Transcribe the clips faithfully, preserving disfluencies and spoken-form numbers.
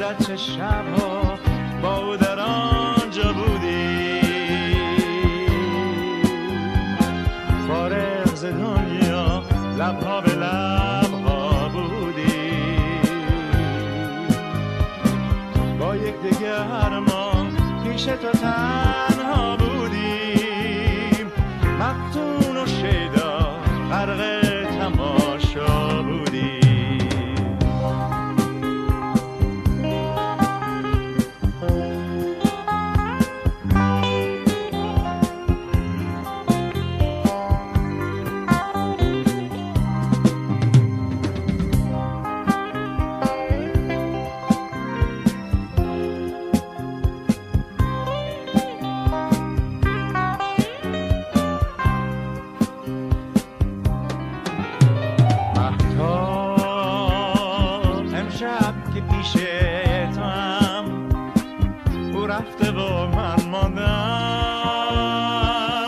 نزدت چه شبها با او در آنجا بودی، فارغ ز دنیا لبها به لبها بودی، با یک دگر ما پیش تو تنها بودیم، مفتون و شیدا غرق تماشا بودیم. رفته و من ماندم،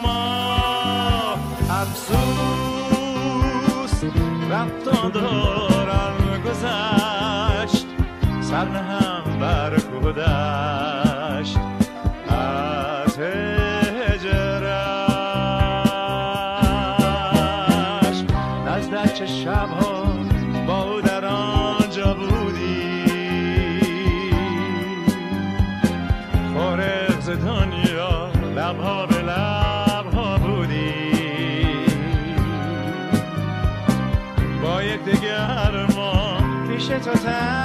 افسوس رفتان دوران گذشت، سر نهم بر گذشت از هجرش. نزدت چه شبها با او در آنجا بودی، فارغ ز دنیا لبها به لبها بودی، با یک دگر ما پیش تو تن